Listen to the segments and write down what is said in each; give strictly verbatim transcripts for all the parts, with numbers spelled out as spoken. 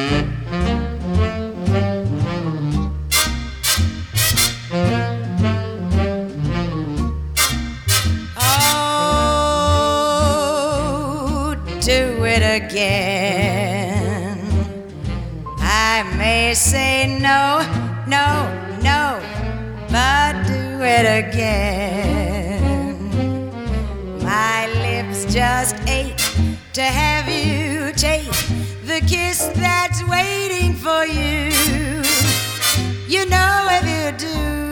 Oh, do it again. I may say no, no, no, but do it again. My lips just ache to have you take the kiss that's waiting for you. You know if you do,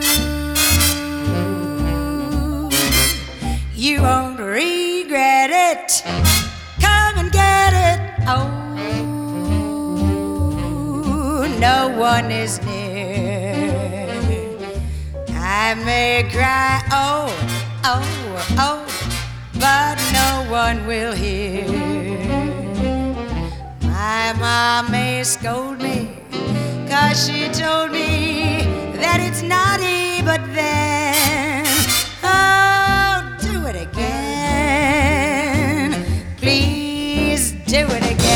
you won't regret it. Come and get it. Oh, no one is near. I may cry, oh, oh, oh, but no one will hear. My mom may scold me, 'cause she told me that it's naughty, but then, oh, do it again. Please do it again.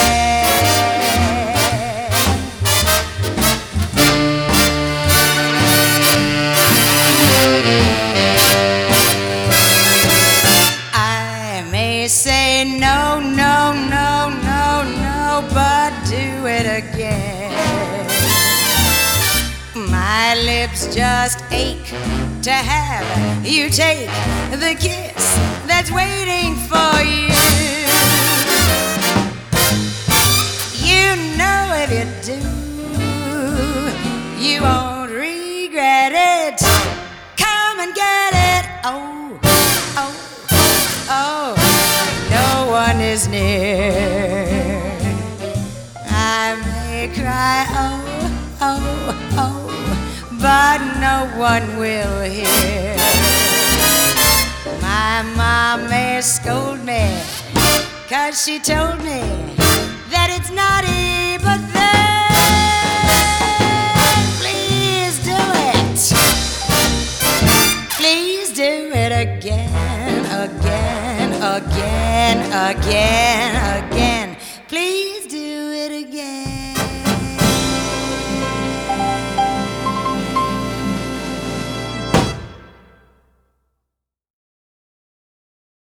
I may say no, no, no, no, no, but do it again. My lips just ache to have you take the kiss that's waiting for you. You know if you do, you won't regret it. Come and get it. Oh, oh, oh, no one is near. I may cry, oh, oh, oh, but no one will hear. My mom may scold me, 'cause she told me that it's naughty, but then please do it. Please do it again, again, again, again, again.